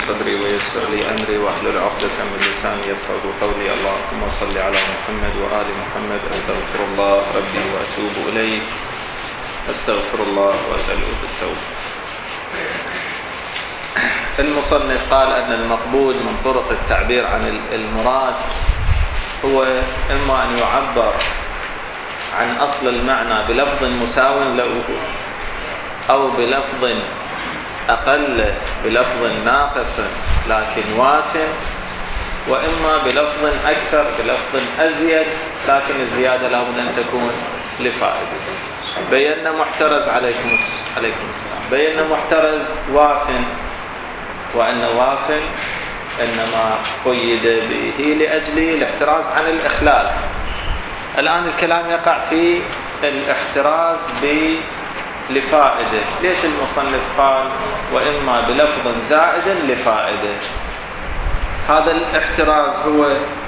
صدري ويسر لي أمري واحلل عقدة من لساني يفقهوا قولي. اللهم صل على محمد وآل محمد. أستغفر الله ربي وأتوب إليه. أستغفر الله وأسأله بالتوبة. المصنف قال أن المقبول من طرق التعبير عن المراد هو إما أن يعبر عن أصل المعنى بلفظ مساو له أو بلفظ أقل بلفظ ناقص لكن واف، وإما بلفظ أكثر بلفظ أزيد لكن الزيادة لابد أن تكون لفائدة. بينا محترز عليكم السلام. بينا محترز واف، وأن واف إنما قيد به لأجل الاحتراز عن الإخلال. الآن الكلام يقع في الاحتراز لفائدة. ليش المصنف قال وإما بلفظ زائد لفائدة؟ هذا الاحتراز هو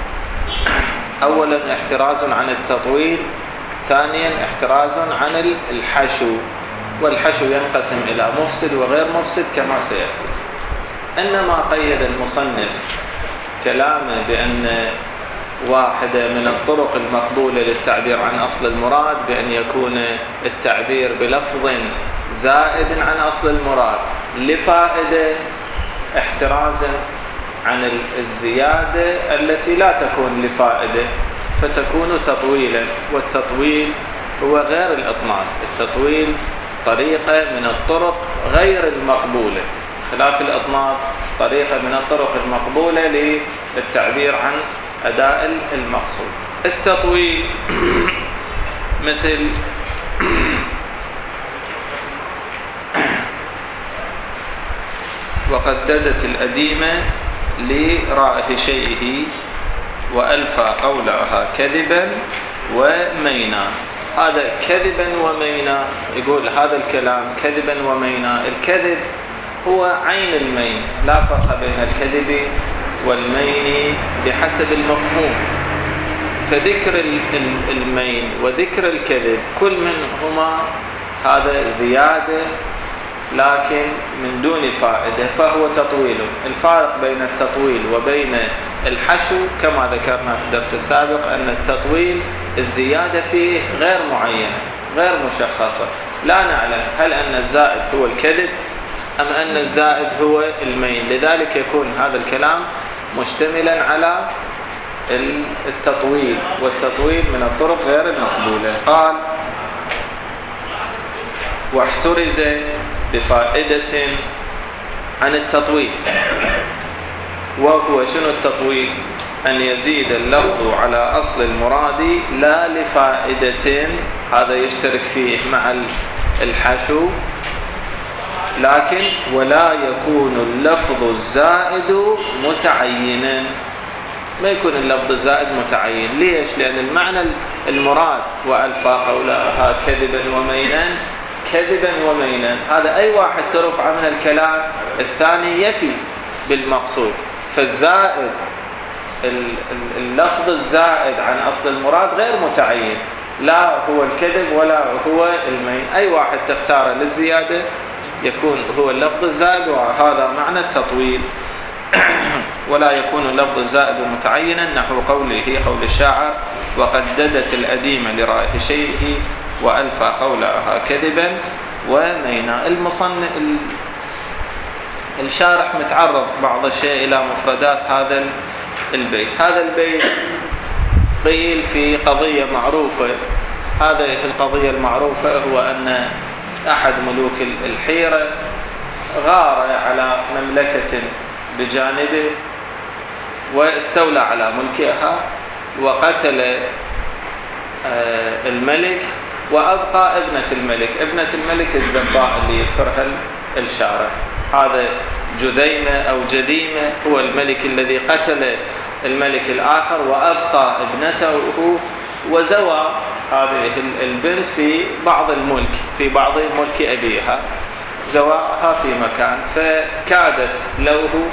أولا احتراز عن التطويل، ثانيا احتراز عن الحشو، والحشو ينقسم إلى مفسد وغير مفسد كما سيأتي. إنما قيد المصنف كلامه بأن واحدة من الطرق المقبولة للتعبير عن أصل المراد بأن يكون التعبير بلفظ زائد عن أصل المراد لفائدة، احترازا عن الزيادة التي لا تكون لفائدة فتكون تطويلا. والتطويل هو غير الإطناب. التطويل طريقة من الطرق غير المقبولة، خلاف الإطناب طريقة من الطرق المقبولة للتعبير عن أداء المقصود. التطويل مثل وقددت الأديمة لرائه شيئه وألفى قولها كذبا ومينا. هذا كذبا ومينا، يقول هذا الكلام كذبا ومينا. الكذب هو عين المين، لا فرق بين الكذب والمين بحسب المفهوم. فذكر المين وذكر الكذب كل منهما هذا زيادة لكن من دون فائدة، فهو تطويل. الفارق بين التطويل وبين الحشو كما ذكرنا في الدرس السابق أن التطويل الزيادة فيه غير معينة غير مشخصة، لا نعلم هل أن الزائد هو الكذب أم أن الزائد هو المين. لذلك يكون هذا الكلام مشتملا على التطويل، والتطويل من الطرق غير المقبولة. قال واحترز بفائدة عن التطويل، وهو شنو التطويل؟ أن يزيد اللفظ على أصل المراد لا لفائدة، هذا يشترك فيه مع الحشو، لكن ولا يكون اللفظ الزائد متعينا. ما يكون اللفظ الزائد متعين. ليش؟ لأن المعنى المراد وألفى قولها كذبا ومينا، كذبا ومينا هذا أي واحد ترفع من الكلام الثاني يفي بالمقصود. فالزائد اللفظ الزائد عن أصل المراد غير متعين، لا هو الكذب ولا هو المين. أي واحد تختاره للزيادة يكون هو اللفظ الزائد، وهذا معنى التطويل. ولا يكون اللفظ الزائد متعينا نحو قوله قول الشاعر وقددت الأديمة لرائه شيئه وألفى قولها كذبا ومينا. الشارح متعرض بعض الشيء إلى مفردات هذا البيت. هذا البيت قيل في قضية معروفة. هذه القضية المعروفة هو أن أحد ملوك الحيرة غار على مملكة بجانبه واستولى على ملكها وقتل الملك وأبقى ابنة الملك. ابنة الملك الزباء اللي يذكرها الشارع. هذا جذيمة أو جديمة هو الملك الذي قتل الملك الآخر وأبقى ابنته، وزوى هذه البنت في بعض الملك، في بعض ملك أبيها، زواها في مكان، فكادت لوه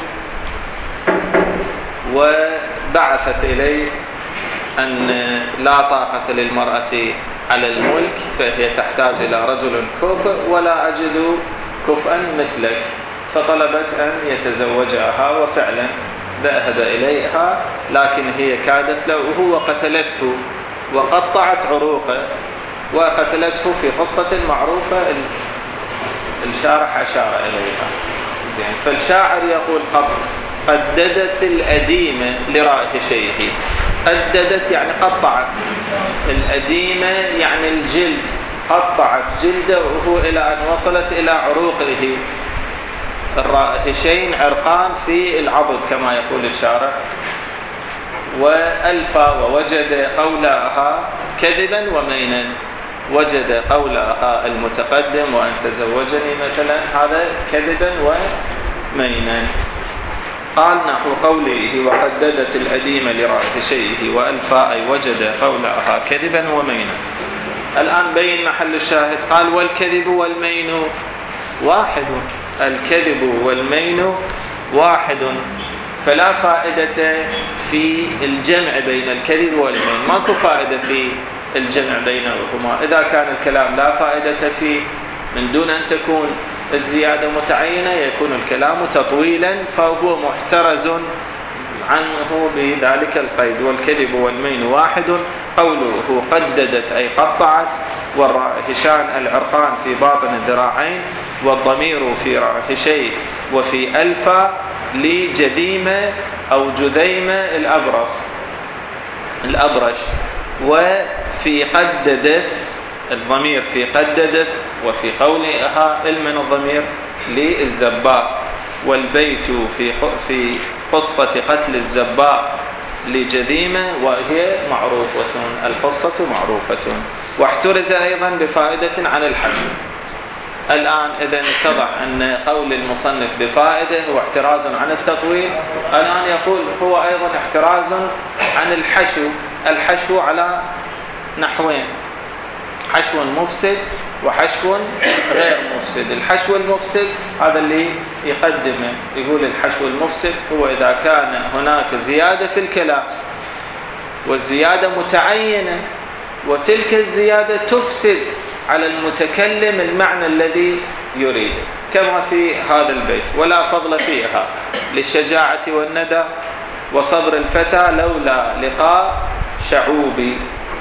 وبعثت إليه أن لا طاقة للمرأة على الملك، فهي تحتاج إلى رجل كفء ولا أجد كفءا مثلك، فطلبت أن يتزوجها، وفعلا ذهب إليها، لكن هي كادت له وقتلته وقطعت عروقه وقتلته في قصة معروفة الشارح أشار إليها. زين. فالشاعر يقول قددت الأديمة لراهشيه. قددت يعني قطعت، الأديمة يعني الجلد، قطعت جلده إلى أن وصلت إلى عروقه. الراهشين عرقان في العضد كما يقول الشارع. وألفى ووجد قولها كذبا ومينا. وجد قولها المتقدم وأن تزوجني مثلا هذا كذبا ومينا. قال نحو قوله وقددت الأديمة لراهشيه وألفى أي وجد قولها كذبا ومينا. الآن بين محل الشاهد. قال والكذب والمين واحد. الكذب والمين واحد، فلا فائدة في الجمع بين الكذب والمين. ماكو فائدة في الجمع بينهما. إذا كان الكلام لا فائدة فيه من دون أن تكون الزيادة متعينة يكون الكلام تطويلا، فهو محترز عنه بذلك القيد. والكذب والمين واحد. قوله قددت أي قطعت، والراهشان العرقان في باطن الذراعين، والضمير في راهشيه وفي ألفى لجديمة أو جذيمة الأبرش. وفي قددت الضمير في قددت، وفي قولها المن الضمير للزباء. والبيت في قصة قتل الزباء لجذيمة وهي معروفة، القصة معروفة. واحترز أيضا بفائدة عن الحشو. الآن إذا اتضح أن قول المصنف بفائدة هو احتراز عن التطويل، الآن يقول هو أيضا احتراز عن الحشو. الحشو على نحوين: حشو مفسد وحشو غير مفسد. الحشو المفسد هذا اللي يقدمه، يقول الحشو المفسد هو إذا كان هناك زيادة في الكلام والزيادة متعينة، وتلك الزيادة تفسد على المتكلم المعنى الذي يريده، كما في هذا البيت: ولا فضل فيها للشجاعة والندى وصبر الفتى لولا لقاء شعوبي.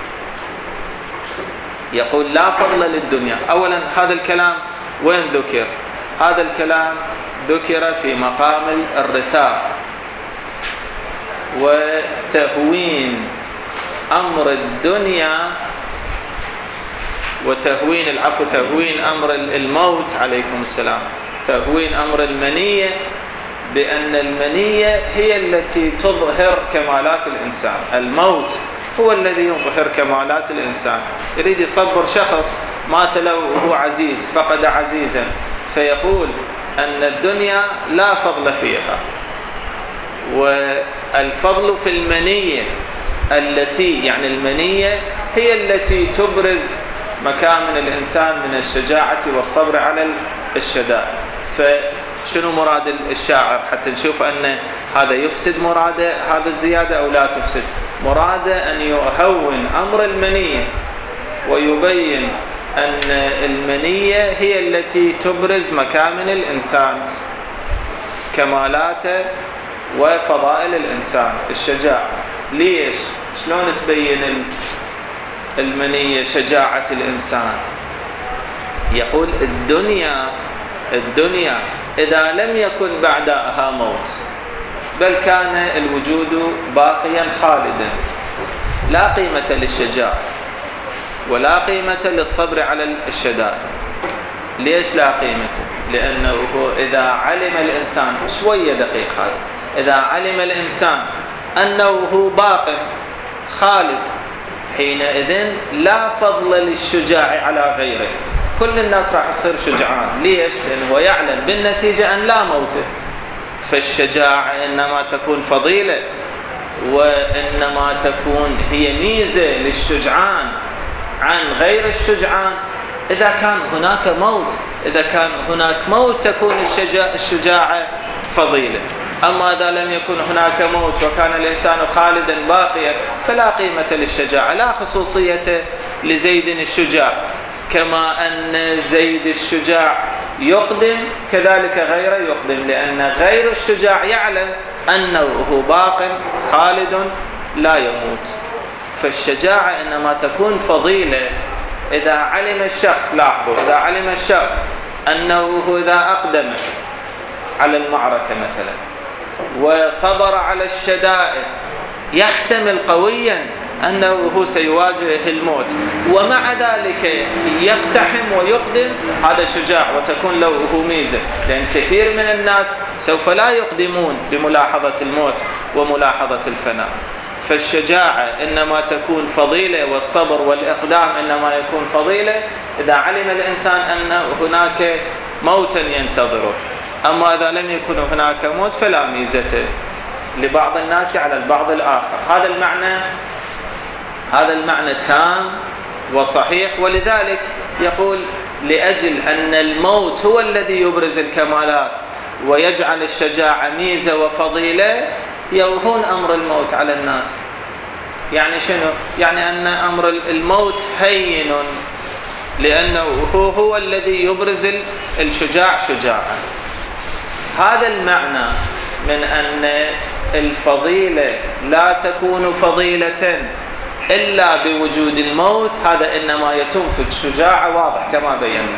يقول لا فضل للدنيا. أولا هذا الكلام وين ذكر؟ هذا الكلام ذكر في مقام الرثاء وتهوين أمر الدنيا وتهوين تهوين أمر الموت عليكم السلام، تهوين أمر المنية، بأن المنية هي التي تظهر كمالات الإنسان. الموت هو الذي يظهر كمالات الإنسان. يريد يصبر شخص مات له وهو عزيز، فقد عزيزا، فيقول أن الدنيا لا فضل فيها، والفضل في المنية التي يعني المنية هي التي تبرز مكامن الإنسان من الشجاعة والصبر على الشدائد. فشنو مراد الشاعر حتى نشوف أن هذا يفسد مراده هذا الزيادة أو لا تفسد؟ مراده أن يهون أمر المنية ويبين أن المنية هي التي تبرز مكامن الإنسان، كمالاته وفضائل الإنسان، الشجاعة. ليش؟ شلون تبين المنية شجاعة الإنسان؟ يقول الدنيا إذا لم يكن بعدها موت بل كان الوجود باقيا خالدا، لا قيمة للشجاعة ولا قيمة للصبر على الشدائد. ليش لا قيمة؟ لأنه إذا علم الإنسان، شوية دقيق هذا، إذا علم الإنسان أنه باق خالد، حينئذ لا فضل للشجاع على غيره. كل الناس راح يصير شجعان. ليش؟ لأنه يعلم بالنتيجة أن لا موت. فالشجاعة إنما تكون فضيلة، وإنما تكون هي ميزة للشجعان عن غير الشجعان إذا كان هناك موت. إذا كان هناك موت تكون الشجاعة فضيلة. أما إذا لم يكن هناك موت وكان الإنسان خالدا باقيا فلا قيمة للشجاعة، لا خصوصية لزيد الشجاع، كما أن زيد الشجاع يقدم كذلك غيره يقدم، لأن غير الشجاع يعلم أنه باق خالد لا يموت. فالشجاعة إنما تكون فضيلة إذا علم الشخص، لاحظوا، إذا علم الشخص أنه إذا أقدم على المعركة مثلا وصبر على الشدائد يحتمل قويا أنه سيواجه الموت، ومع ذلك يقتحم ويقدم، هذا شجاع وتكون له ميزة. لأن كثير من الناس سوف لا يقدمون بملاحظة الموت وملاحظة الفناء. فالشجاعة إنما تكون فضيلة، والصبر والإقدام إنما يكون فضيلة إذا علم الإنسان أن هناك موتا ينتظره. أما إذا لم يكن هناك موت فلا ميزة لبعض الناس على البعض الآخر. هذا المعنى تام وصحيح. ولذلك يقول لأجل أن الموت هو الذي يبرز الكمالات ويجعل الشجاعة ميزة وفضيلة، يوهون أمر الموت على الناس. يعني شنو؟ يعني أن أمر الموت هين، لأنه هو الذي يبرز الشجاع شجاعا. هذا المعنى من أن الفضيلة لا تكون فضيلة إلا بوجود الموت، هذا إنما يتم في الشجاعة، واضح كما بينا،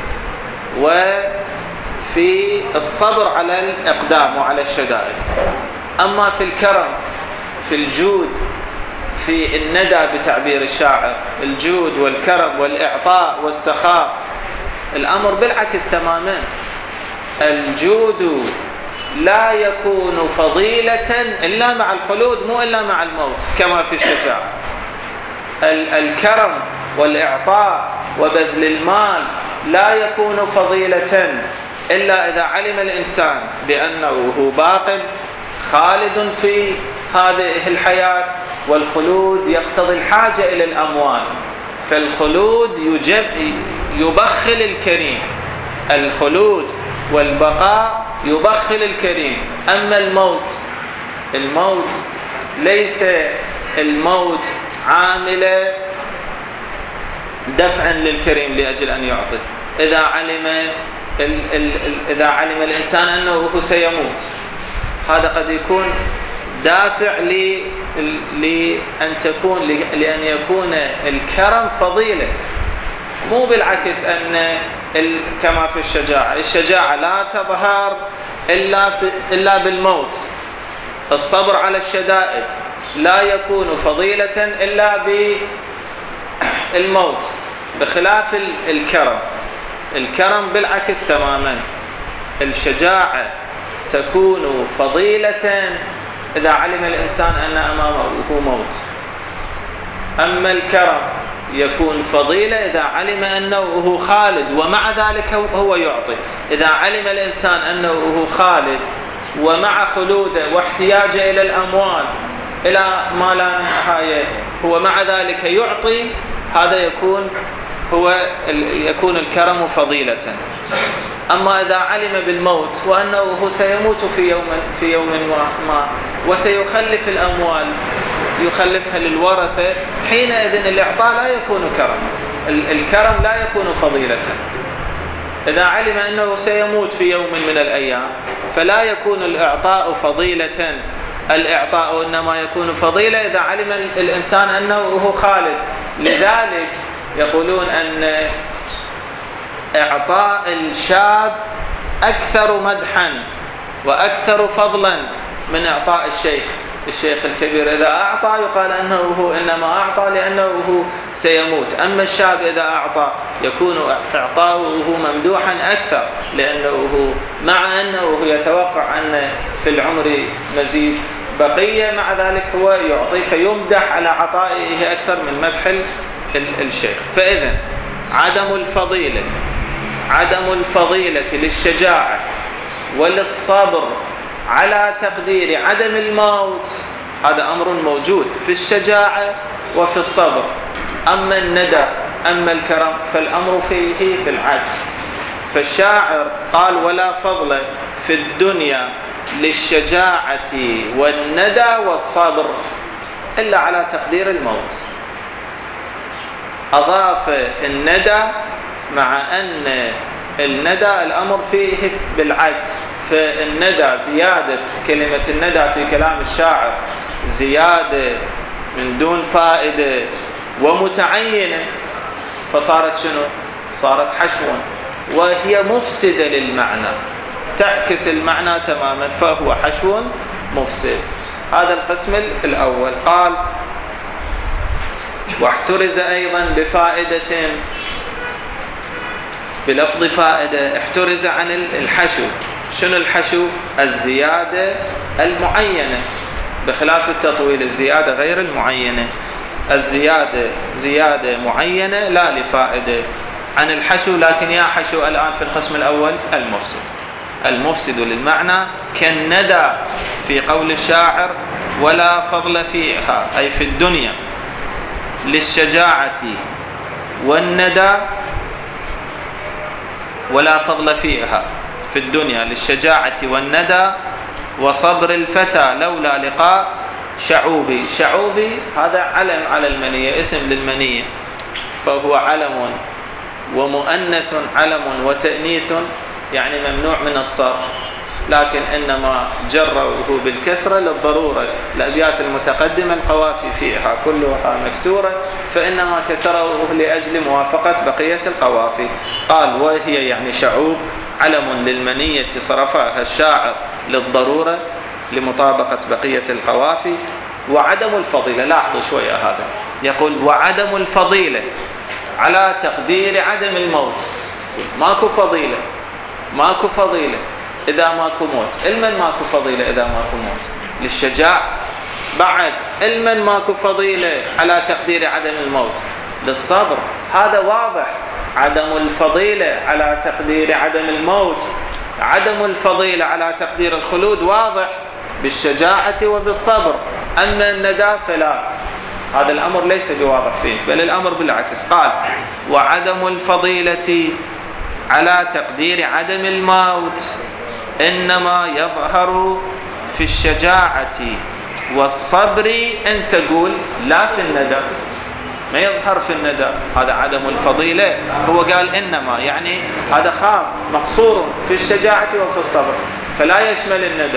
وفي الصبر على الإقدام وعلى الشدائد. أما في الكرم، في الجود، في الندى بتعبير الشاعر، الجود والكرم والإعطاء والسخاء، الأمر بالعكس تماما. الجود لا يكون فضيلة إلا مع الخلود، مو إلا مع الموت كما في الشجاعة. الكرم والإعطاء وبذل المال لا يكون فضيلة إلا إذا علم الإنسان بأنه باق خالد في هذه الحياة، والخلود يقتضي الحاجة إلى الأموال، فالخلود يبخل الكريم، الخلود والبقاء يبخل الكريم. أما الموت ليس الموت عامل دفعا للكريم لأجل أن يعطي. إذا علم الإنسان أنه سيموت، هذا قد يكون دافع لأن يكون الكرم فضيلة، مو بالعكس. أن كما في الشجاعة لا تظهر إلا بالموت. الصبر على الشدائد لا يكون فضيلة إلا بالموت، بخلاف الكرم بالعكس تماما. الشجاعة تكون فضيلة إذا علم الإنسان أن أمامه موت. أما الكرم يكون فضيلة إذا علم أنه خالد ومع ذلك هو يعطي. إذا علم الإنسان أنه خالد ومع خلوده واحتياجه إلى الأموال إلى ما لا نهاية هو مع ذلك يعطي، هذا يكون الكرم فضيلة. أما إذا علم بالموت وأنه سيموت في يوم ما وسيخلف الأموال يخلفها للورثة، حينئذ الإعطاء لا يكون كرما، الكرم لا يكون فضيلة. إذا علم أنه سيموت في يوم من الأيام فلا يكون الإعطاء فضيلة، الإعطاء إنما يكون فضيلة إذا علم الإنسان أنه خالد. لذلك يقولون أن إعطاء الشاب أكثر مدحا وأكثر فضلا من إعطاء الشيخ الكبير. إذا أعطى يقال أنه إنما أعطى لأنه سيموت. أما الشاب إذا أعطى يكون إعطاؤه ممدوحا أكثر، لأنه مع أنه يتوقع أن في العمر مزيد بقية، مع ذلك هو يعطي فيمدح على عطائه أكثر من مدح الشيخ. فإذا عدم الفضيلة للشجاعة وللصبر على تقدير عدم الموت، هذا أمر موجود في الشجاعة وفي الصبر. أما الندى أما الكرم فالأمر فيه في العكس. فالشاعر قال: ولا فضل في الدنيا للشجاعة والندى والصبر إلا على تقدير الموت. أضاف الندى مع أن الندى الأمر فيه بالعكس، فالندى زيادة كلمة الندى في كلام الشاعر زيادة من دون فائدة ومتعينة، فصارت شنو؟ صارت حشوا، وهي مفسدة للمعنى، تعكس المعنى تماما، فهو حشو مفسد. هذا القسم الأول. قال واحترز أيضا بفائدة، بلفظ فائدة، احترز عن الحشو. شنو الحشو؟ الزيادة المعينة، بخلاف التطويل الزيادة غير المعينة. الزيادة زيادة معينة لا لفائدة عن الحشو، لكن يا حشو الآن في القسم الأول المفسد، المفسد للمعنى، كالندى في قول الشاعر ولا فضل فيها، أي في الدنيا، للشجاعة والندى، ولا فضل فيها في الدنيا للشجاعة والندى، وصبر الفتى لولا لقاء شعوبي. شعوبي هذا علم على المنية، اسم للمنية، فهو علم ومؤنث، علم وتأنيث، يعني ممنوع من الصرف، لكن إنما جره بالكسرة للضرورة. الأبيات المتقدمة القوافي فيها كلها مكسورة، فإنما كسره لأجل موافقة بقية القوافي. قال وهي يعني شعوب علم للمنية صرفها الشاعر للضرورة لمطابقة بقية القوافي. وعدم الفضيلة، لاحظوا شوية هذا، يقول وعدم الفضيلة على تقدير عدم الموت. ماكو فضيلة، ماكو فضيلة إذا ماكو موت. علما ماكو فضيلة إذا ماكو موت. للشجاع بعد علما ماكو فضيلة على تقدير عدم الموت. للصبر هذا واضح، عدم الفضيلة على تقدير عدم الموت. عدم الفضيلة على تقدير الخلود واضح بالشجاعة وبالصبر، أما الندى فلا، هذا الأمر ليس بواضح فيه، بل الأمر بالعكس. قال وعدم الفضيلة على تقدير عدم الموت إنما يظهر في الشجاعة والصبر. أن تقول لا في الندى، ما يظهر في الندى، هذا عدم الفضيلة. هو قال إنما، يعني هذا خاص مقصور في الشجاعة وفي الصبر، فلا يشمل الندى.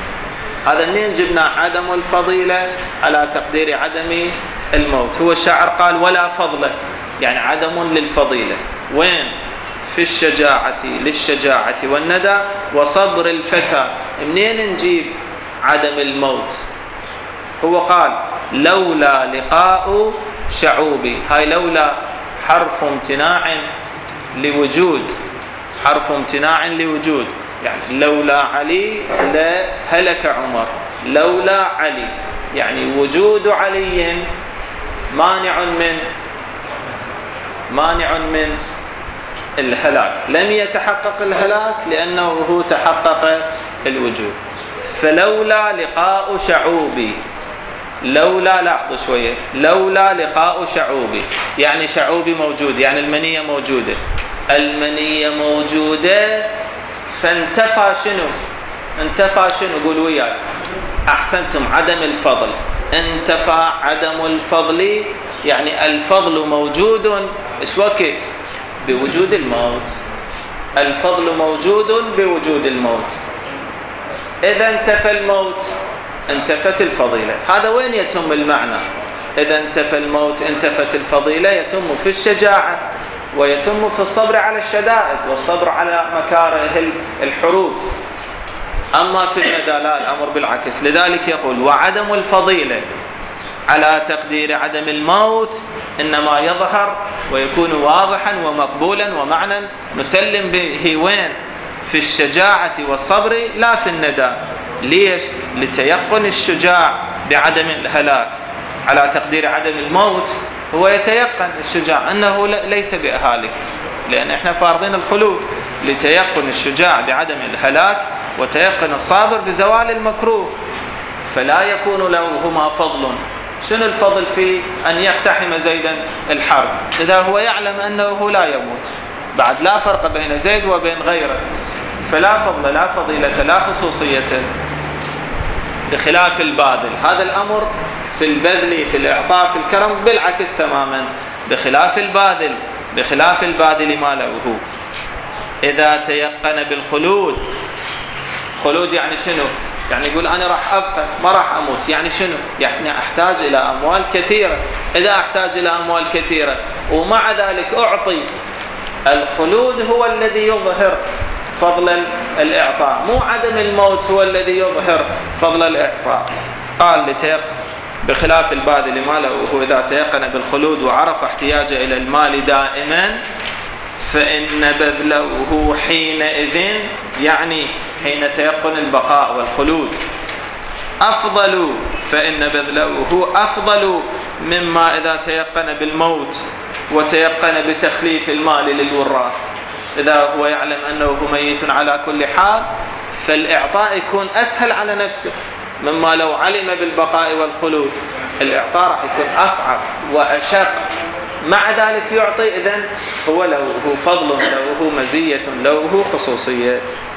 هذا منين جبنا عدم الفضيلة على تقدير عدم الموت؟ هو الشاعر قال ولا فضل، يعني عدم للفضيلة. وين؟ في الشجاعة، للشجاعة والندى، وصبر الفتى. منين نجيب عدم الموت؟ هو قال لولا لقاء شعوبي. هاي لولا حرف امتناع لوجود، حرف امتناع لوجود، يعني لولا علي لهلك عمر. لولا علي يعني وجود علي مانع من الهلاك، لم يتحقق الهلاك لأنه هو تحقق الوجود. فلولا لقاء شعوبي، لولا، لاحظوا شوية، لولا لقاء شعوبي يعني شعوبي موجود، يعني المنية موجودة، المنية موجودة، فانتفى شنو؟ انتفى شنو؟ قولوا وياي. أحسنتم، عدم الفضل. انتفى عدم الفضل، يعني الفضل موجود إيش وقت؟ بوجود الموت. الفضل موجود بوجود الموت. إذا انتفى الموت انتفت الفضيلة. هذا وين يتم المعنى؟ إذا انتفى الموت انتفت الفضيلة، يتم في الشجاعة، ويتم في الصبر على الشدائد، والصبر على مكاره الحروب. أما في الندى لا، الأمر بالعكس. لذلك يقول وعدم الفضيلة على تقدير عدم الموت إنما يظهر ويكون واضحا ومقبولا ومعنى نسلم به. وين؟ في الشجاعة والصبر، لا في الندى. ليش؟ لتيقن الشجاع بعدم الهلاك على تقدير عدم الموت. هو يتيقن الشجاع أنه ليس بهالك، لأن إحنا فارضين الخلود. لتيقن الشجاع بعدم الهلاك، وتيقن الصابر بزوال المكروه، فلا يكون لهما فضل. شنو الفضل في أن يقتحم زيدا الحرب إذا هو يعلم أنه لا يموت؟ بعد لا فرق بين زيد وبين غيره، فلا فضل، لا فضيلة، لا خصوصية، بخلاف الباذل. هذا الأمر في البذل، في الإعطاء، في الكرم بالعكس تماما، بخلاف الباذل، بخلاف الباذل ما له. إذا تيقن بالخلود. خلود يعني شنو؟ يعني يقول أنا راح أبقى ما راح أموت. يعني شنو؟ يعني أحتاج إلى أموال كثيرة. إذا أحتاج إلى أموال كثيرة ومع ذلك أعطي، الخلود هو الذي يظهر فضل الإعطاء، مو عدم الموت هو الذي يظهر فضل الإعطاء. قال بخلاف الباذل ماله إذا تيقن بالخلود وعرف احتياجه إلى المال دائما فإن بذله حينئذ، يعني حين تيقن البقاء والخلود، أفضل، فإن بذله أفضل مما إذا تيقن بالموت وتيقن بتخليف المال للوراث. إذا هو يعلم أنه ميت على كل حال فالإعطاء يكون أسهل على نفسه مما لو علم بالبقاء والخلود. الإعطاء راح يكون أصعب وأشق، مع ذلك يعطي. إذن هو له فضل، له مزية، له خصوصية.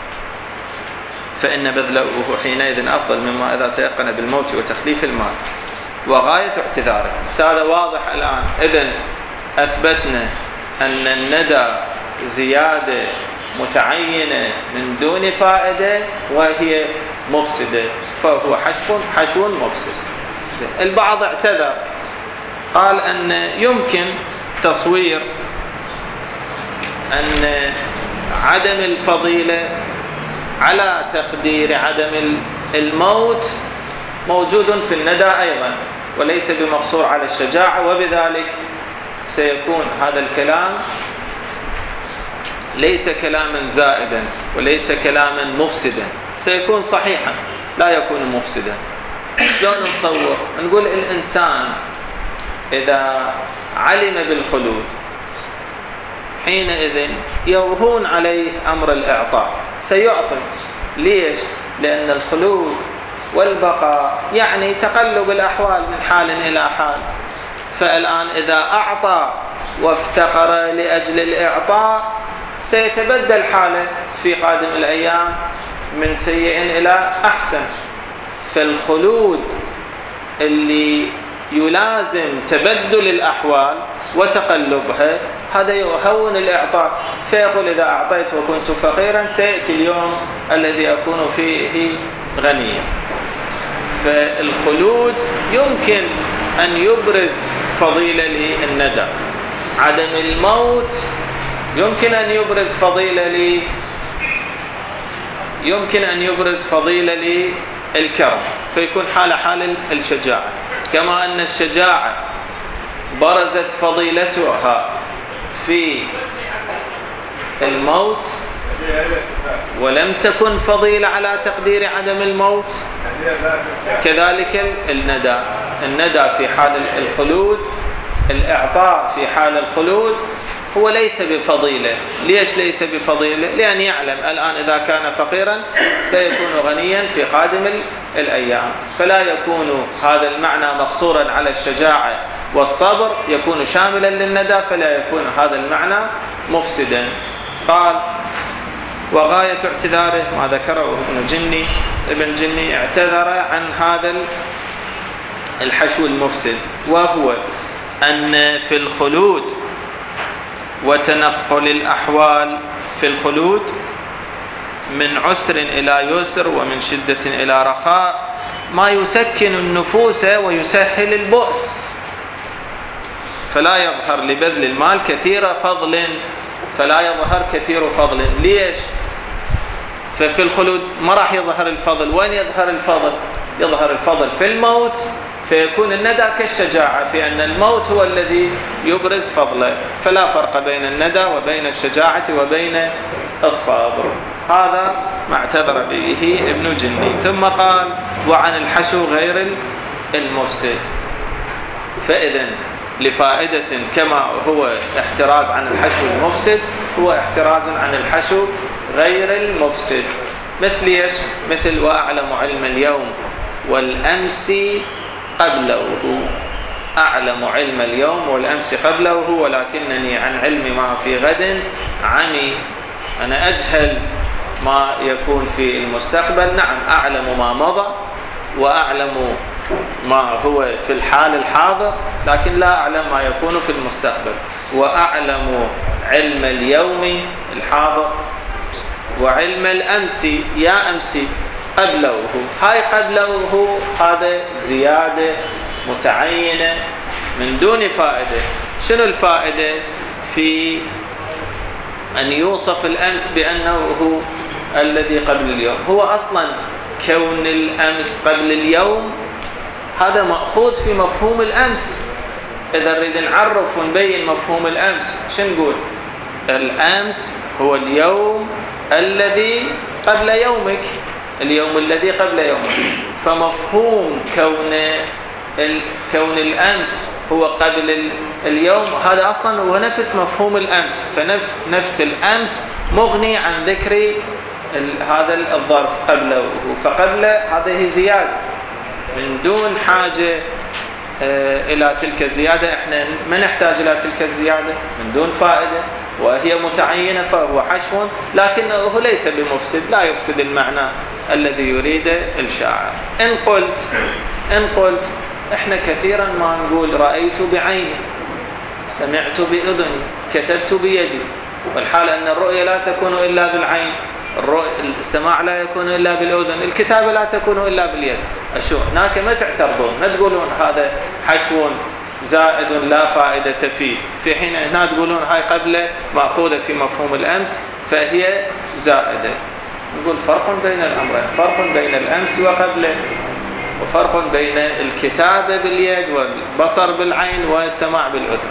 فإن بذله حينئذ أفضل مما إذا تيقن بالموت وتخليف المال وغاية اعتذاره. هذا واضح الآن. إذن أثبتنا أن الندى زيادة متعينة من دون فائدة وهي مفسدة، فهو حشو مفسد. البعض اعتذر، قال أن يمكن تصوير أن عدم الفضيلة على تقدير عدم الموت موجود في الندى أيضا وليس بمقصور على الشجاعة، وبذلك سيكون هذا الكلام ليس كلاما زائدا وليس كلاما مفسدا، سيكون صحيحا لا يكون مفسدا. شلون نصور؟ نقول الإنسان إذا علم بالخلود حينئذ يوهون عليه أمر الإعطاء، سيعطي. ليش؟ لأن الخلود والبقاء يعني تقلب الأحوال من حال إلى حال. فالآن إذا أعطى وافتقر لأجل الإعطاء سيتبدل حاله في قادم الأيام من سيء إلى أحسن. فالخلود اللي يلازم تبدل الأحوال وتقلبها هذا يهون الإعطاء، فيقول إذا أعطيت وكنت فقيرا سيأتي اليوم الذي أكون فيه غنيا. فالخلود يمكن أن يبرز فضيلة للندى، عدم الموت يمكن أن يبرز فضيلة للكرم، فيكون حال الشجاعة. كما أن الشجاعة برزت فضيلتها في الموت ولم تكن فضيلة على تقدير عدم الموت، كذلك الندى في حال الخلود، الإعطاء في حال الخلود هو ليس بفضيلة. ليش ليس بفضيلة؟ لأن يعلم الآن إذا كان فقيرا سيكون غنيا في قادم الأيام، فلا يكون هذا المعنى مقصورا على الشجاعة والصبر، يكون شاملا للندى، فلا يكون هذا المعنى مفسدا. قال وغاية اعتذاره ما ذكره ابن جني اعتذر عن هذا الحشو المفسد، وهو أن في الخلود وتنقل الأحوال في الخلود من عسر إلى يسر ومن شدة إلى رخاء ما يسكن النفوس ويسهل البؤس، فلا يظهر لبذل المال كثير فضل. ليش؟ ففي الخلود ما راح يظهر الفضل. وين يظهر الفضل؟ يظهر الفضل في الموت، فيكون الندى كالشجاعة في أن الموت هو الذي يبرز فضله، فلا فرق بين الندى وبين الشجاعة وبين الصبر. هذا ما اعتذر به ابن جني. ثم قال وعن الحشو غير المفسد. فإذن لفائدة كما هو احتراز عن الحشو المفسد هو احتراز عن الحشو غير المفسد. مثل ايش؟ مثل وأعلم علم اليوم والأمس قبله، أعلم علم اليوم والأمس قبله ولكنني عن علم ما في غد عمي. أنا أجهل ما يكون في المستقبل، نعم أعلم ما مضى وأعلم ما هو في الحال الحاضر، لكن لا أعلم ما يكون في المستقبل. وأعلم علم اليوم الحاضر وعلم الأمس يا أمسي قبله. هاي قبله هذا زيادة متعينة من دون فائدة. شنو الفائدة في أن يوصف الأمس بأنه هو الذي قبل اليوم؟ هو أصلا كون الأمس قبل اليوم هذا مأخوذ في مفهوم الأمس. إذا نريد نعرف ونبين مفهوم الأمس شو نقول؟ الأمس هو اليوم الذي قبل يومك، اليوم الذي قبل يومك. فمفهوم كون الأمس هو قبل اليوم هذا أصلا هو نفس مفهوم الأمس. فنفس الأمس مغني عن ذكر هذا الظرف قبله. فقبل هذه زيادة من دون حاجة إلى تلك الزيادة. احنا ما نحتاج إلى تلك الزيادة من دون فائدة، وهي متعينة، فهو حشو لكنه ليس بمفسد، لا يفسد المعنى الذي يريد الشاعر. إن قلت احنا كثيرا ما نقول رأيت بعيني، سمعت بأذني، كتبت بيدي، والحال أن الرؤية لا تكون إلا بالعين، السماع لا يكون إلا بالأذن، الكتابة لا تكون إلا باليد. هناك ما تعترضون، ما تقولون هذا حشو زائد لا فائدة فيه، في حين هنا تقولون هاي قبل مأخوذة في مفهوم الأمس فهي زائدة. نقول فرق بين الأمرين، فرق بين الأمس وقبله، وفرق بين الكتابة باليد والبصر بالعين والسماع بالأذن.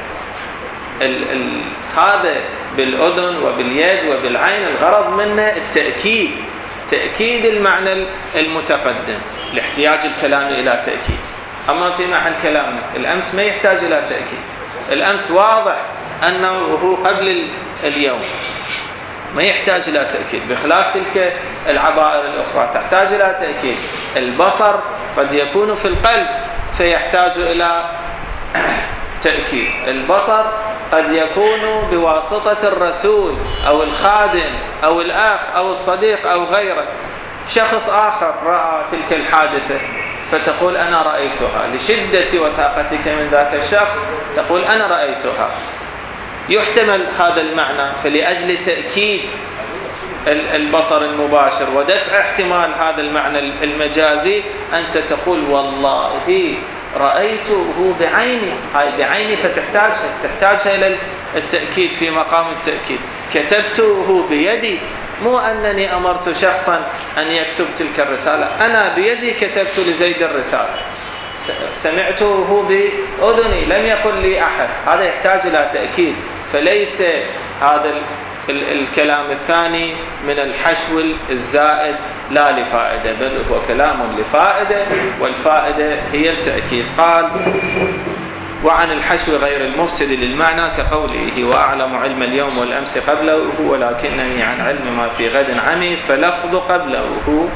هذا بالأذن وباليد وبالعين الغرض منه التأكيد، تأكيد المعنى المتقدم لاحتياج الكلام إلى تأكيد. أما في معنى كلامنا الأمس ما يحتاج إلى تأكيد. الأمس واضح أنه هو قبل اليوم، ما يحتاج إلى تأكيد، بخلاف تلك العبائر الأخرى تحتاج إلى تأكيد. البصر قد يكون في القلب فيحتاج إلى تأكيد، البصر قد يكون بواسطة الرسول أو الخادم أو الأخ أو الصديق أو غيره. شخص آخر رأى تلك الحادثة فتقول أنا رأيتها، لشدة وثاقتك من ذاك الشخص تقول أنا رأيتها. يحتمل هذا المعنى، فلأجل تأكيد البصر المباشر ودفع احتمال هذا المعنى المجازي أنت تقول والله رأيته بعيني، هاي بعيني فتحتاجها إلى التأكيد في مقام التأكيد. كتبته بيدي، مو أنني أمرت شخصا أن يكتب تلك الرسالة، أنا بيدي كتبت لزيد الرسالة. سمعته بأذني، لم يقل لي أحد، هذا يحتاج إلى تأكيد. فليس هذا الكلام الثاني من الحشو الزائد لا لفائدة، بل هو كلام لفائدة، والفائدة هي التأكيد. قال وعن الحشو غير المفسد للمعنى كقوله وأعلم علم اليوم والأمس قبله ولكنني عن علم ما في غد عمي، فلفظ قبله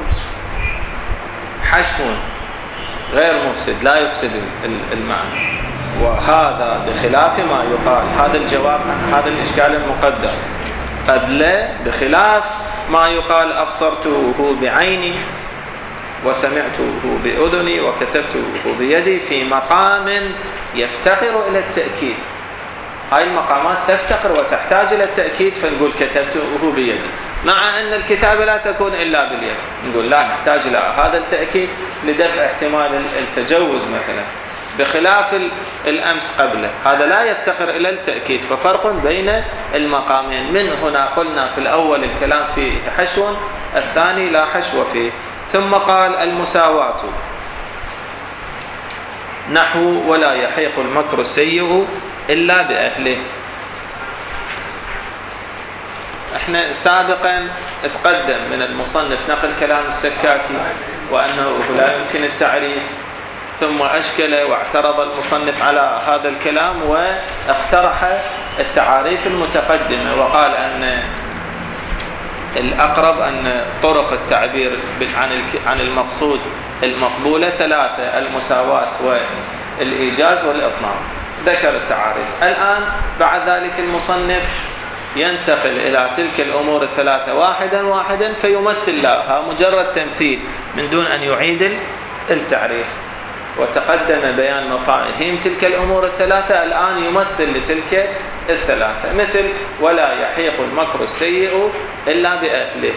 حشو غير مفسد لا يفسد المعنى. وهذا بخلاف ما يقال، هذا الجواب عن هذا الإشكال المقدم. قبل بخلاف ما يقال أبصرته بعيني وسمعته بأذني وكتبته بيدي، في مقام يفتقر إلى التأكيد. هاي المقامات تفتقر وتحتاج إلى التأكيد، فنقول كتبته بيدي، مع أن الكتابة لا تكون إلا باليد، نقول لا نحتاج إلى هذا التأكيد لدفع احتمال التجوز مثلا، بخلاف الأمس قبله هذا لا يفتقر إلى التأكيد. ففرق بين المقامين. من هنا قلنا في الأول الكلام فيه حشو، الثاني لا حشو فيه. ثم قال المساواة نحو ولا يحيق المكر السيء إلا بأهله. احنا سابقا اتقدم من المصنف نقل كلام السكاكي وأنه لا يمكن التعريف، ثم أشكل واعترض المصنف على هذا الكلام واقترح التعاريف المتقدمة، وقال أن الأقرب أن طرق التعبير عن المقصود المقبولة ثلاثة: المساواة والإيجاز والإطناب. ذكر التعاريف. الآن بعد ذلك المصنف ينتقل إلى تلك الأمور الثلاثة واحدا واحدا فيمثل لها مجرد تمثيل من دون أن يعيد التعريف. وتقدم بيان مفاهيم تلك الأمور الثلاثة، الآن يمثل لتلك الثلاثة، مثل ولا يحيق المكر السيء إلا بأهله.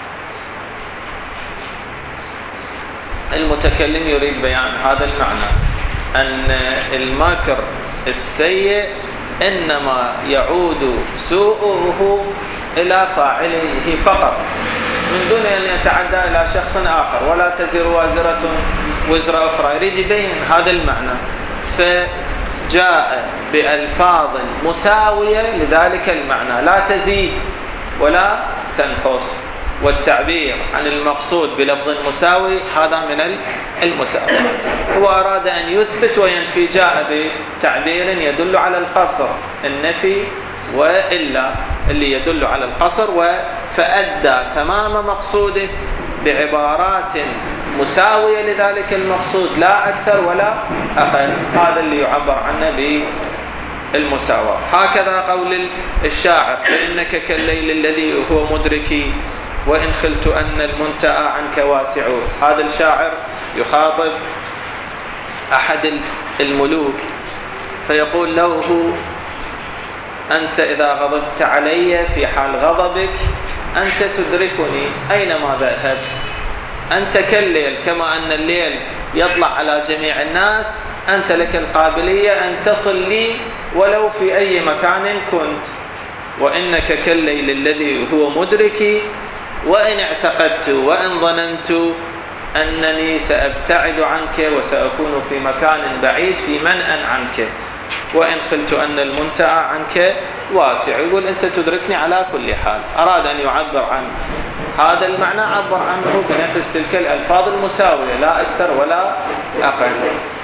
المتكلم يريد بيان هذا المعنى، أن المكر السيء إنما يعود سوءه إلى فاعله فقط من دون أن يتعدى إلى شخص آخر، ولا تزر وازرة وزر أخرى. يريد يبين هذا المعنى، فجاء بألفاظ مساوية لذلك المعنى، لا تزيد ولا تنقص. والتعبير عن المقصود بلفظ مساوي هذا من المساوات. هو أراد أن يثبت وينفي، جاء بتعبير يدل على القصر، النفي وإلا اللي يدل على القصر، فأدى تمام مقصوده بعبارات مساوية لذلك المقصود، لا أكثر ولا أقل. هذا اللي يعبر عنه بالمساواة. هكذا قول الشاعر: فإنك كالليل الذي هو مدركي وإن خلت أن المنتهى عنك واسع. هذا الشاعر يخاطب أحد الملوك فيقول له: أنت إذا غضبت علي في حال غضبك أنت تدركني أينما ذهبت، أنت كالليل، كما أن الليل يطلع على جميع الناس، أنت لك القابلية أن تصل لي ولو في أي مكان كنت. وإنك كالليل الذي هو مدركي وإن اعتقدت وإن ظننت أنني سأبتعد عنك وسأكون في مكان بعيد في منأ عنك، وإن خلت أن المنتهى عنك واسع. يقول أنت تدركني على كل حال. أراد أن يعبر عن هذا المعنى، عبر عنه بنفس تلك الألفاظ المساوية، لا أكثر ولا أقل.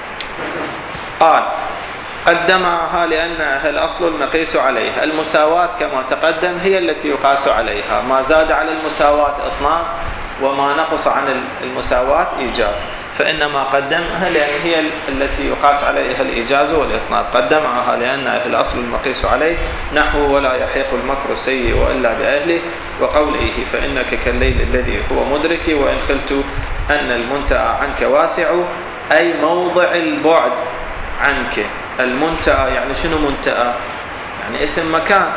قال: قدمها لأنها الأصل المقيس عليها. المساواة كما تقدم هي التي يقاس عليها، ما زاد على المساواة إطلاق وما نقص عن المساواة إيجاز، فإنما قدمها لأن هي التي يقاس عليها الإيجاز والإطلاق. قدمها لأنها الأصل المقيس عليه، نحو ولا يحيق المكر السيء إلا بأهله، وقوله فإنك كالليل الذي هو مدركي وإن خلت أن المنتهى عنك واسع، أي موضع البعد عنك. المنتهى يعني شنو منتهى؟ يعني اسم مكان،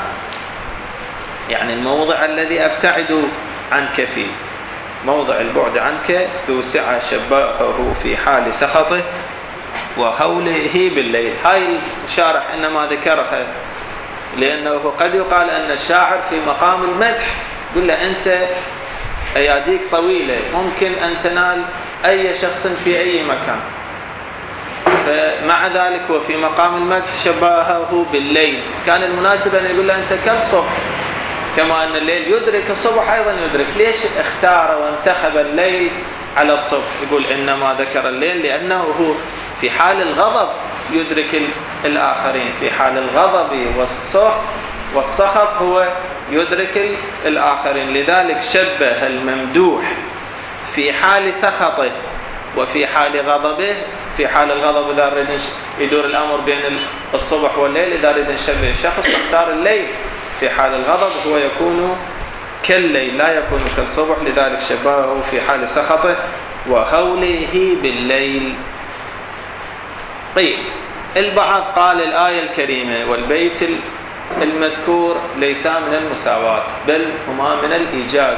يعني الموضع الذي أبتعد عنك فيه. موضع البعد عنك ذو سعة شبهه في حال سخطه وهوله بالليل. هاي الشارح إنما ذكرها لأنه قد يقال أن الشاعر في مقام المدح، يقول له أنت أياديك طويلة، ممكن أن تنال أي شخص في أي مكان، فمع ذلك هو في مقام المدح شبهه بالليل. كان المناسب أن يقول له أنت كالصبح، كما أن الليل يدرك الصبح أيضا يدرك. ليش اختار وانتخب الليل على الصبح؟ يقول إنما ذكر الليل لأنه هو في حال الغضب يدرك الآخرين، في حال الغضب والسخط هو يدرك الآخرين. لذلك شبه الممدوح في حال سخطه وفي حال غضبه. في حال الغضب إذا أريد يدور الأمر بين الصبح والليل، إذا أريد نشبه الشخص نختار الليل. في حال الغضب هو يكون كالليل لا يكون كالصبح، لذلك شبهه في حال سخطه وهوله بالليل. قيل البعض قال الآية الكريمة والبيت المذكور ليسا من المساواة بل هما من الإيجاز،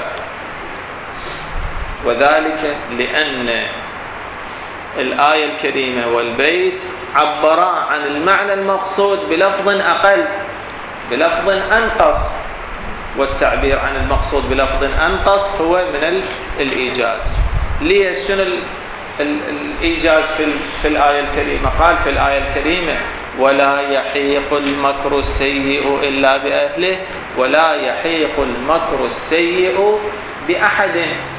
وذلك لأن الآية الكريمة والبيت عبرا عن المعنى المقصود بلفظ أقل، بلفظ أنقص، والتعبير عن المقصود بلفظ أنقص هو من الإيجاز. ليش؟ شنو الإيجاز في الآية الكريمة؟ قال في الآية الكريمة ولا يحيق المكر السيء إلا بأهله، ولا يحيق المكر السيء بأحد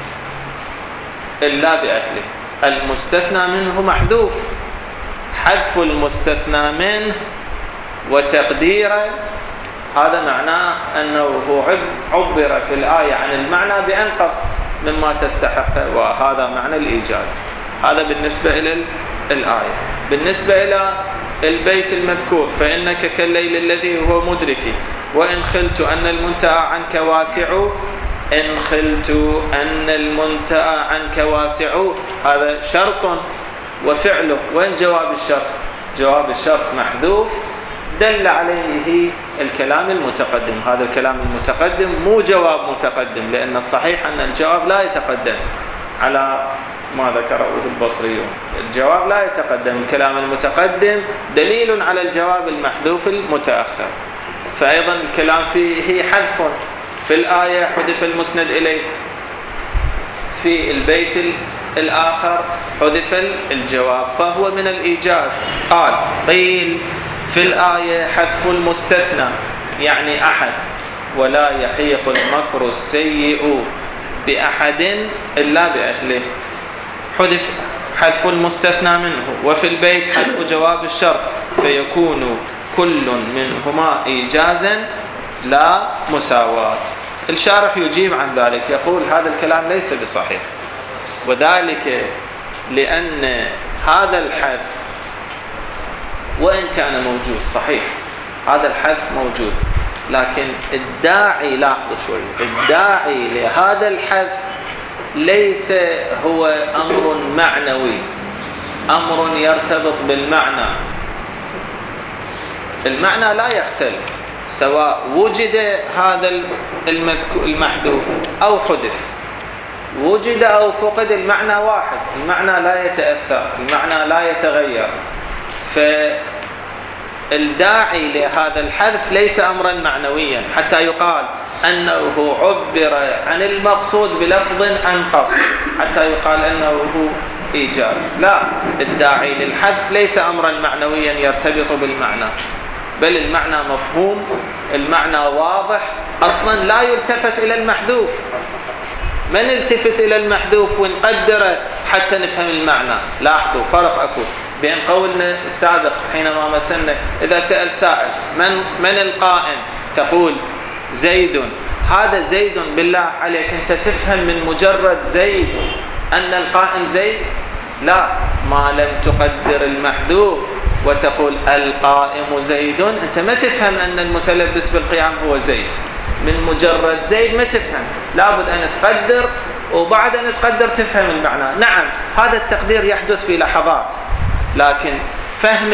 إلا بأهله. المستثنى منه محذوف، حذف المستثنى منه وتقديره هذا معناه أنه عبر في الآية عن المعنى بأنقص مما تستحقه، وهذا معنى الإيجاز. هذا بالنسبة إلى الآية. بالنسبة إلى البيت المذكور فإنك كالليل الذي هو مدركي وإن خلت أن المنتهى عنك واسع، إن خلت أن المنتهى عنك واسع هذا شرط وفعله. وين جواب الشرط؟ جواب الشرط محذوف دل عليه الكلام المتقدم. هذا الكلام المتقدم مو جواب متقدم، لأن الصحيح أن الجواب لا يتقدم على ما ذكره البصريون. الجواب لا يتقدم، الكلام المتقدم دليل على الجواب المحذوف المتأخر. فأيضا الكلام فيه حذف. في الآية حذف المسند إليه، في البيت الآخر حذف الجواب، فهو من الإيجاز. قال قيل في الآية حذف المستثنى يعني أحد، ولا يحيق المكر السيء بأحد إلا بأهله. حذف المستثنى منه. وفي البيت حذف جواب الشرط، فيكون كل منهما إيجازا لا مساواة. الشارح يجيب عن ذلك، يقول هذا الكلام ليس بصحيح، وذلك لأن هذا الحذف وإن كان موجود صحيح، هذا الحذف موجود، لكن الداعي، لاحظوا شوي، الداعي لهذا الحذف ليس هو أمر معنوي، أمر يرتبط بالمعنى. المعنى لا يختل سواء وجد هذا المحذوف أو حذف، وجد أو فقد، المعنى واحد، المعنى لا يتأثر، المعنى لا يتغير. فالداعي لهذا الحذف ليس أمرا معنويا حتى يقال أنه عبر عن المقصود بلفظ أنقص، حتى يقال أنه إيجاز. لا، الداعي للحذف ليس أمرا معنويا يرتبط بالمعنى، بل المعنى مفهوم، المعنى واضح، أصلا لا يلتفت إلى المحذوف. من التفت إلى المحذوف ونقدره حتى نفهم المعنى. لاحظوا فرق أكو بين قولنا السابق حينما مثلنا إذا سأل سائل من القائم، تقول زيد. هذا زيد، بالله عليك أنت تفهم من مجرد زيد أن القائم زيد؟ لا، ما لم تقدر المحذوف وتقول القائم زيد، أنت ما تفهم أن المتلبس بالقيام هو زيد. من مجرد زيد ما تفهم، لابد أن تقدر، وبعد أن تقدر تفهم المعنى. نعم، هذا التقدير يحدث في لحظات، لكن فهم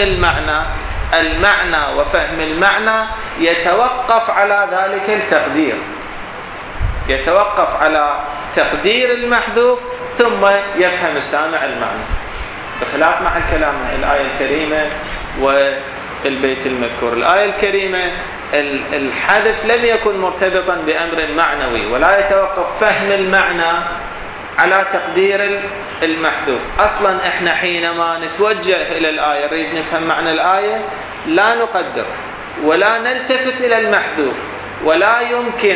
المعنى وفهم المعنى يتوقف على ذلك التقدير، يتوقف على تقدير المحذوف ثم يفهم السامع المعنى، بخلاف مع الكلام الآية الكريمة والبيت المذكور. الآية الكريمة الحذف لم يكن مرتبطا بأمر معنوي، ولا يتوقف فهم المعنى على تقدير المحذوف. أصلا إحنا حينما نتوجه إلى الآية نريد نفهم معنى الآية، لا نقدر ولا نلتفت إلى المحذوف، ولا يمكن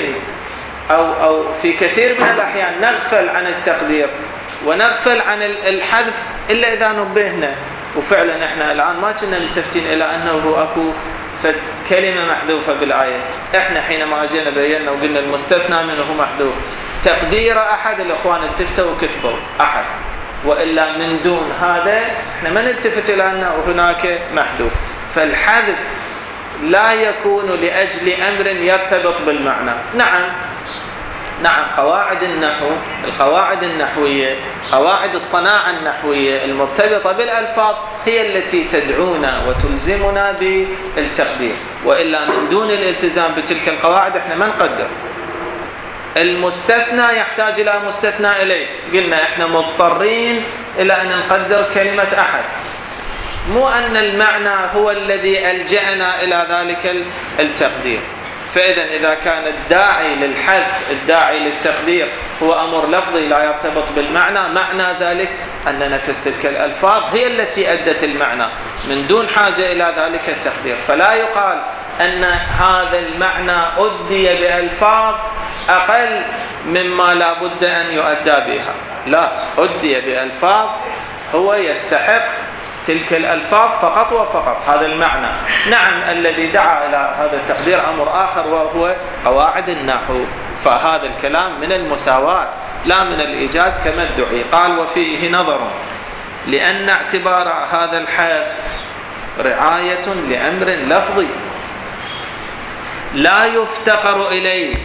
أو في كثير من الأحيان نغفل عن التقدير ونغفل عن الحذف إلا إذا نبهنا. وفعلا إحنا الآن ما كنا ملتفتين إلى أنه أكو كلمة محذوفة بالآية. إحنا حينما أجينا بينا وقلنا المستثنى منه محذوف، تقدير أحد الإخوان التفتوا وكتبوا أحد، وإلا من دون هذا إحنا ما نلتفت إلى أنه هناك محذوف. فالحذف لا يكون لأجل أمر يرتبط بالمعنى. نعم، قواعد النحو، القواعد النحوية، قواعد الصناعة النحوية المرتبطة بالألفاظ هي التي تدعونا وتلزمنا بالتقدير، وإلا من دون الالتزام بتلك القواعد احنا ما نقدر. المستثنى يحتاج إلى مستثنى إليه، قلنا احنا مضطرين إلى أن نقدر كلمة أحد، مو أن المعنى هو الذي ألجأنا إلى ذلك التقدير. فإذا إذا كان الداعي للحذف، الداعي للتقدير هو أمر لفظي لا يرتبط بالمعنى، معنى ذلك أن نفس تلك الألفاظ هي التي أدت المعنى من دون حاجة إلى ذلك التقدير. فلا يقال أن هذا المعنى أدي بألفاظ أقل مما لا بد أن يؤدى بها، لا، أدي بألفاظ هو يستحق تلك الألفاظ فقط وفقط هذا المعنى. نعم، الذي دعا إلى هذا التقدير أمر آخر وهو قواعد النحو، فهذا الكلام من المساواة لا من الإيجاز كما ادعي. قال وفيه نظر، لأن اعتبار هذا الحذف رعاية لأمر لفظي لا يفتقر إليه.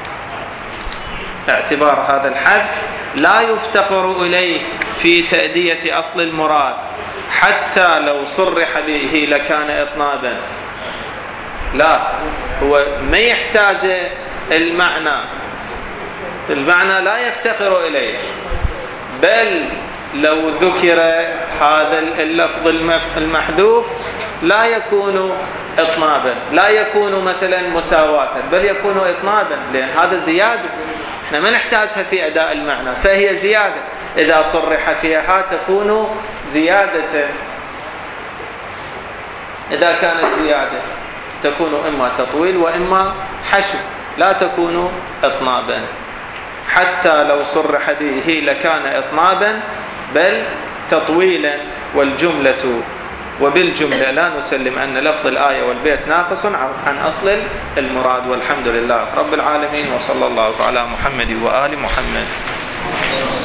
اعتبار هذا الحذف لا يفتقر إليه في تأدية أصل المراد، حتى لو صرح به لكان إطنابا. لا، هو ما يحتاج المعنى لا يفتقر إليه، بل لو ذكر هذا اللفظ المحذوف لا يكون إطنابا، لا يكون مثلا مساواة، بل يكون إطنابا، لأن هذا زيادة احنا ما نحتاجها في أداء المعنى، فهي زيادة. إذا صرح فيها تكون زيادة، إذا كانت زيادة تكون إما تطويل وإما حشو، لا تكون إطنابا. حتى لو صرح به لكان إطنابا بل تطويلا. والجملة وبالجملة لا نسلم أن لفظ الآية والبيت ناقص عن أصل المراد. والحمد لله رب العالمين، وصلى الله على محمد وآل محمد.